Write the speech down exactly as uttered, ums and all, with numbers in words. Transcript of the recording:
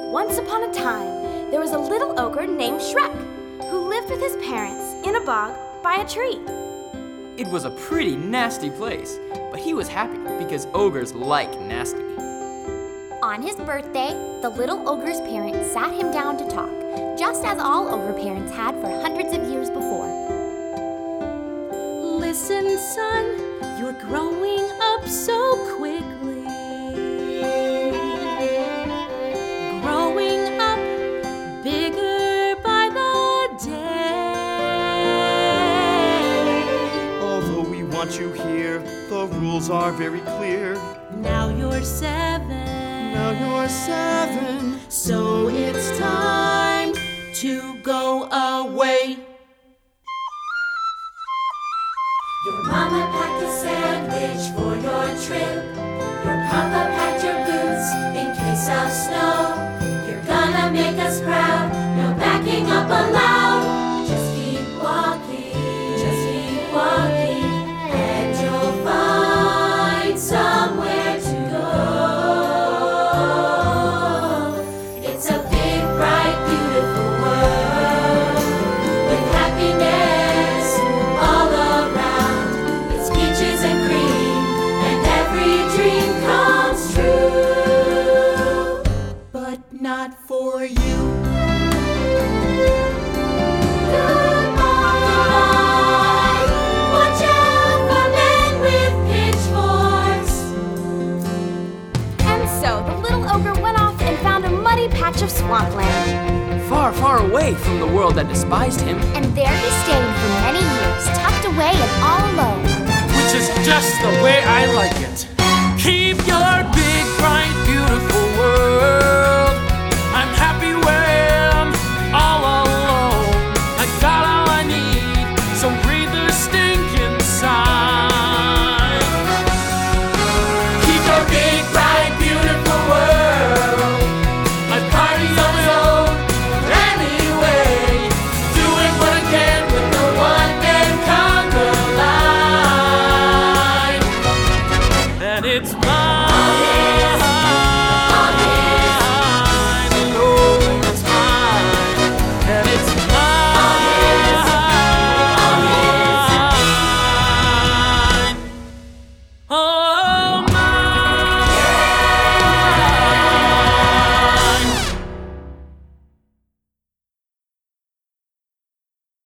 Once upon a time, there was a little ogre named Shrek who lived with his parents in a bog by a tree. It was a pretty nasty place, but he was happy because ogres like nasty. On his birthday, the little ogre's parents sat him down to talk, just as all ogre parents had for hundreds of years before. Listen, son, you're growing up so quickly. Growing up bigger by the day. Although we want you here, the rules are very clear. Now you're seven. Now you're seven. So it's time to go away. Your mama packed a sandwich for your trip. Your papa packed your boots in case of snow. You're gonna make us proud, no backing up allowed. Just keep walking, just keep walking, and you'll find somewhere to go. It's a big, bright, beautiful world with happiness all around. It's peaches and cream, and every dream comes true. But not for you. Goodbye. Watch out for men with pitchforks. And so the little ogre went off and found a muddy patch of swampland. Far, far away from the world that despised him. And there he stayed for many years, tucked away and all alone. Which is just the way I like it.